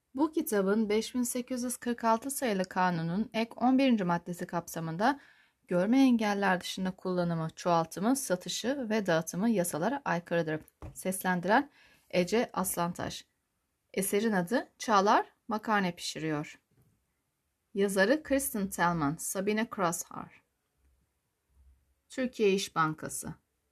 Bu kitabın 5846 sayılı kanunun ek 11. maddesi kapsamında görme engeller dışında kullanımı, çoğaltımı, satışı ve dağıtımı yasalara aykırıdır. Seslendiren Ece Aslantaş. Eserin adı Çağlar Makarna Pişiriyor. Yazarı Kristen Tellman, Sabine Crosshar. Türkiye İş Bankası.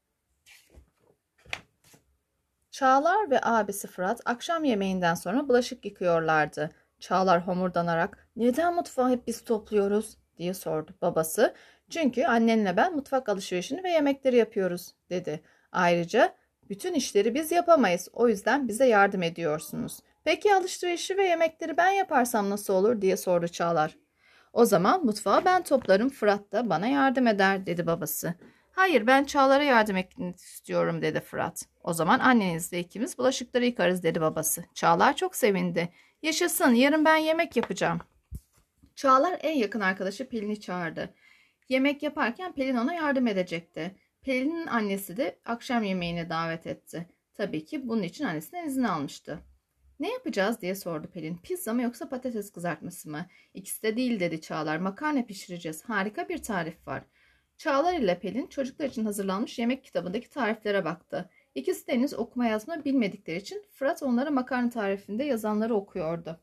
Çağlar ve abisi Fırat akşam yemeğinden sonra bulaşık yıkıyorlardı. Çağlar homurdanarak "Neden mutfağı hep biz topluyoruz?" diye sordu. Babası "Çünkü annenle ben mutfak alışverişini ve yemekleri yapıyoruz," dedi. "Ayrıca bütün işleri biz yapamayız. O yüzden bize yardım ediyorsunuz." "Peki alışverişi ve yemekleri ben yaparsam nasıl olur?" diye sordu Çağlar. "O zaman mutfağı ben toplarım, Fırat da bana yardım eder," dedi babası. "Hayır, ben Çağlar'a yardım etmek istiyorum," dedi Fırat. "O zaman annenizle ikimiz bulaşıkları yıkarız," dedi babası. Çağlar çok sevindi. "Yaşasın, yarın ben yemek yapacağım." Çağlar en yakın arkadaşı Pelin'i çağırdı. Yemek yaparken Pelin ona yardım edecekti. Pelin'in annesi de akşam yemeğine davet etti. Tabii ki bunun için annesinden izin almıştı. "Ne yapacağız?" diye sordu Pelin. "Pizza mı yoksa patates kızartması mı?" "İkisi de değil," dedi Çağlar. "Makarna pişireceğiz. Harika bir tarif var." Çağlar ile Pelin çocuklar için hazırlanmış yemek kitabındaki tariflere baktı. İkisi de henüz okuma yazma bilmedikleri için Fırat onlara makarna tarifinde yazanları okuyordu.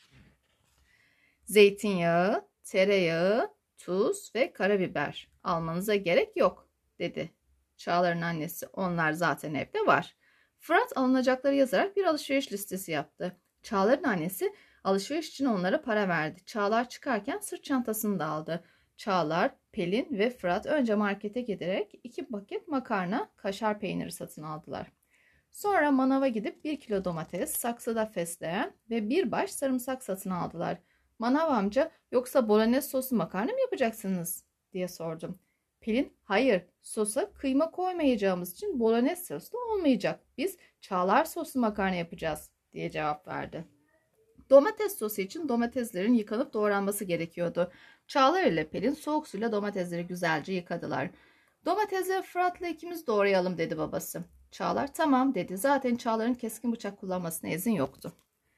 "Zeytinyağı, tereyağı, tuz ve karabiber almanıza gerek yok," dedi Çağlar'ın annesi. "Onlar zaten evde var." Fırat alınacakları yazarak bir alışveriş listesi yaptı. Çağlar'ın annesi alışveriş için onlara para verdi. Çağlar çıkarken sırt çantasını da aldı. Çağlar, Pelin ve Fırat önce markete giderek 2 paket makarna, kaşar peyniri satın aldılar. Sonra manava gidip 1 kilo domates, saksıda fesleğen ve bir baş sarımsak satın aldılar. "Manav amca, yoksa bolognese soslu makarna mı yapacaksınız?" diye sordum. Pelin, "Hayır, sosa kıyma koymayacağımız için bolognese soslu olmayacak. Biz Çağlar soslu makarna yapacağız," diye cevap verdi. Domates sosu için domateslerin yıkanıp doğranması gerekiyordu. Çağlar ile Pelin soğuk suyla domatesleri güzelce yıkadılar. "Domatesleri Fırat'la ikimiz doğrayalım," dedi babası. Çağlar "Tamam," dedi. Zaten Çağlar'ın keskin bıçak kullanmasına izin yoktu.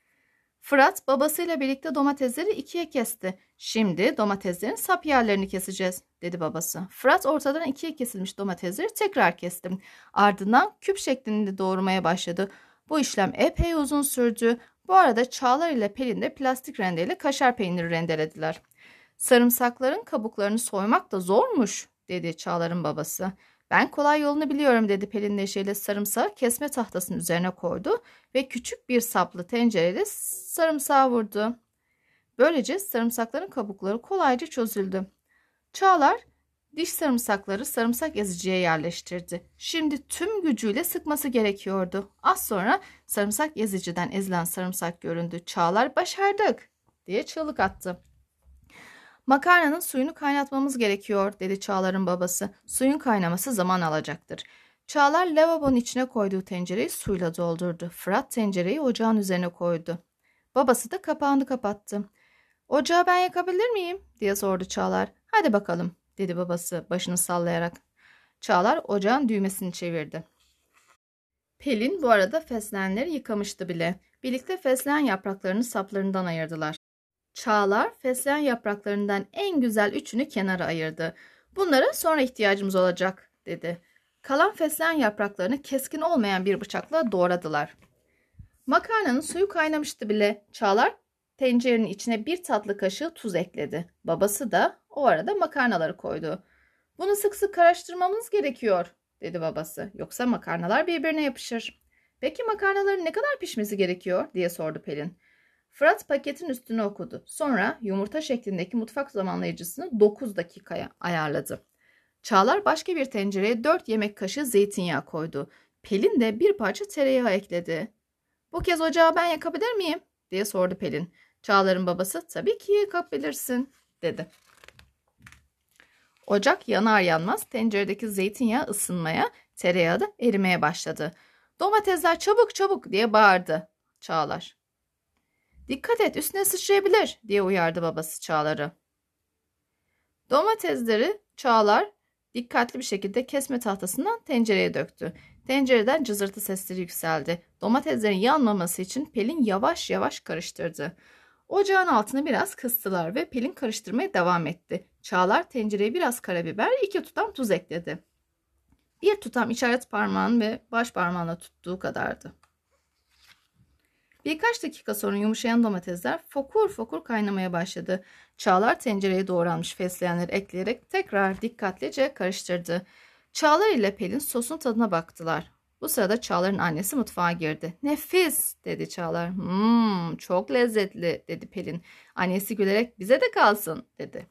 Fırat babasıyla birlikte domatesleri ikiye kesti. "Şimdi domateslerin sap yerlerini keseceğiz," dedi babası. Fırat ortadan ikiye kesilmiş domatesleri tekrar kesti. Ardından küp şeklinde doğramaya başladı. Bu işlem epey uzun sürdü. Bu arada Çağlar ile Pelin de plastik rendeyle kaşar peyniri rendelediler. "Sarımsakların kabuklarını soymak da zormuş," dedi Çağlar'ın babası. "Ben kolay yolunu biliyorum," dedi Pelin neşeyle. Sarımsağı kesme tahtasının üzerine koydu ve küçük bir saplı tencereyle sarımsağı vurdu. Böylece sarımsakların kabukları kolayca çözüldü. Çağlar diş sarımsakları sarımsak eziciye yerleştirdi. Şimdi tüm gücüyle sıkması gerekiyordu. Az sonra sarımsak eziciden ezilen sarımsak göründü. Çağlar "Başardık!" diye çığlık attı. "Makarnanın suyunu kaynatmamız gerekiyor," dedi Çağlar'ın babası. "Suyun kaynaması zaman alacaktır." Çağlar lavabonun içine koyduğu tencereyi suyla doldurdu. Fırat tencereyi ocağın üzerine koydu. Babası da kapağını kapattı. "Ocağı ben yakabilir miyim?" diye sordu Çağlar. "Hadi bakalım," dedi babası başını sallayarak. Çağlar ocağın düğmesini çevirdi. Pelin bu arada fesleğenleri yıkamıştı bile. Birlikte fesleğen yapraklarını saplarından ayırdılar. Çağlar fesleğen yapraklarından en güzel üçünü kenara ayırdı. "Bunlara sonra ihtiyacımız olacak," dedi. Kalan fesleğen yapraklarını keskin olmayan bir bıçakla doğradılar. Makarnanın suyu kaynamıştı bile. Çağlar tencerenin içine 1 tatlı kaşığı tuz ekledi. Babası da o arada makarnaları koydu. "Bunu sık sık karıştırmamız gerekiyor," dedi babası. "Yoksa makarnalar birbirine yapışır." "Peki makarnaların ne kadar pişmesi gerekiyor?" diye sordu Pelin. Fırat paketin üstünü okudu. Sonra yumurta şeklindeki mutfak zamanlayıcısını 9 dakikaya ayarladı. Çağlar başka bir tencereye 4 yemek kaşığı zeytinyağı koydu. Pelin de bir parça tereyağı ekledi. "Bu kez ocağı ben yakabilir miyim?" diye sordu Pelin. Çağlar'ın babası "Tabii ki yakabilirsin," dedi. Ocak yanar yanmaz tenceredeki zeytinyağı ısınmaya, tereyağı da erimeye başladı. "Domatesler çabuk çabuk," diye bağırdı Çağlar. "Dikkat et, üstüne sıçrayabilir," diye uyardı babası Çağlar'ı. Domatesleri Çağlar dikkatli bir şekilde kesme tahtasından tencereye döktü. Tencereden cızırtı sesleri yükseldi. Domateslerin yanmaması için Pelin yavaş yavaş karıştırdı. Ocağın altını biraz kıstılar ve Pelin karıştırmaya devam etti. Çağlar tencereye biraz karabiber, 2 tutam tuz ekledi. Bir tutam işaret parmağın ve baş parmağınla tuttuğu kadardı. Birkaç dakika sonra yumuşayan domatesler fokur fokur kaynamaya başladı. Çağlar tencereye doğranmış fesleğenleri ekleyerek tekrar dikkatlice karıştırdı. Çağlar ile Pelin sosun tadına baktılar. Bu sırada Çağlar'ın annesi mutfağa girdi. Nefis dedi Çağlar. Çok lezzetli dedi Pelin. Annesi gülerek bize de kalsın dedi.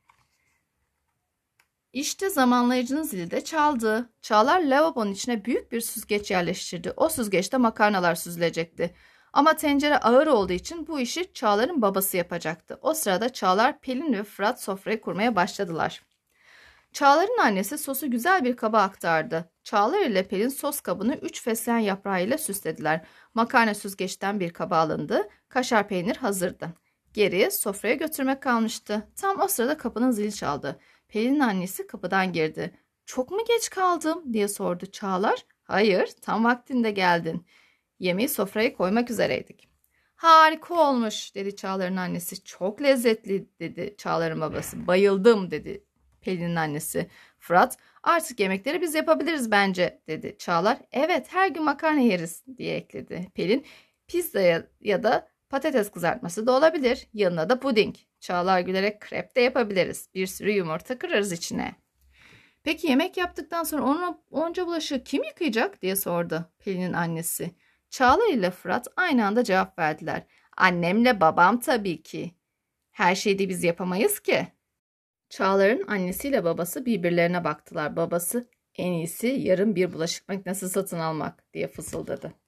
İşte zamanlayıcının zili de çaldı. Çağlar lavabonun içine büyük bir süzgeç yerleştirdi. O süzgeçte makarnalar süzülecekti. Ama tencere ağır olduğu için bu işi Çağlar'ın babası yapacaktı. O sırada Çağlar, Pelin ve Fırat sofrayı kurmaya başladılar. Çağlar'ın annesi sosu güzel bir kaba aktardı. Çağlar ile Pelin sos kabını 3 fesleğen yaprağı ile süslediler. Makarna süzgeçten bir kaba alındı. Kaşar peynir hazırdı. Geriye sofraya götürmek kalmıştı. Tam o sırada kapının zili çaldı. Pelin'in annesi kapıdan girdi. "Çok mu geç kaldım?" diye sordu Çağlar. "Hayır, tam vaktinde geldin. Yemeği sofraya koymak üzereydik." "Harika olmuş," dedi Çağlar'ın annesi. "Çok lezzetli," dedi Çağlar'ın babası. "Bayıldım," dedi Pelin'in annesi. Fırat, "Artık yemekleri biz yapabiliriz bence," dedi. Çağlar, "Evet, her gün makarna yeriz," diye ekledi. Pelin, "Pizza ya da patates kızartması da olabilir. Yanına da puding." Çağlar gülerek, "Krep de yapabiliriz. Bir sürü yumurta kırarız içine." "Peki yemek yaptıktan sonra onca bulaşığı kim yıkayacak?" diye sordu Pelin'in annesi. Çağlar ile Fırat aynı anda cevap verdiler. "Annemle babam tabii ki. Her şeyi de biz yapamayız ki." Çağlar'ın annesiyle babası birbirlerine baktılar. Babası, "En iyisi yarın bir bulaşık makinesi satın almak," diye fısıldadı.